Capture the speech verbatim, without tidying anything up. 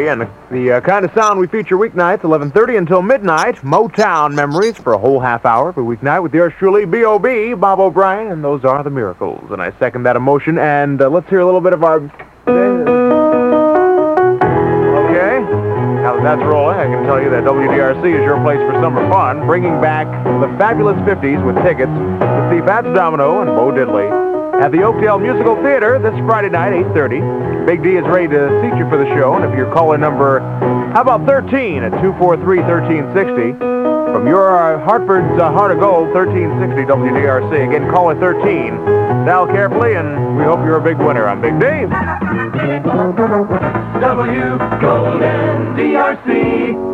and the, the uh, kind of sound we feature weeknights, eleven thirty until midnight. Motown memories for a whole half hour every weeknight with yours truly, B O B, Bob O'Brien, and those are the Miracles. And I second that emotion, and uh, let's hear a little bit of our... Okay, now that that's rolling, I can tell you that W D R C is your place for summer fun, bringing back the fabulous fifties with tickets to see Fats Domino and Bo Diddley at the Oakdale Musical Theater this Friday night, eight thirty. Big D is ready to seat you for the show, and if you're calling number, how about thirteen at two four three, one three six zero? From your uh, Hartford's uh, Heart of Gold, thirteen sixty W D R C. Again, call it thirteen. Dial carefully, and we hope you're a big winner. I'm Big D. W Golden D R C.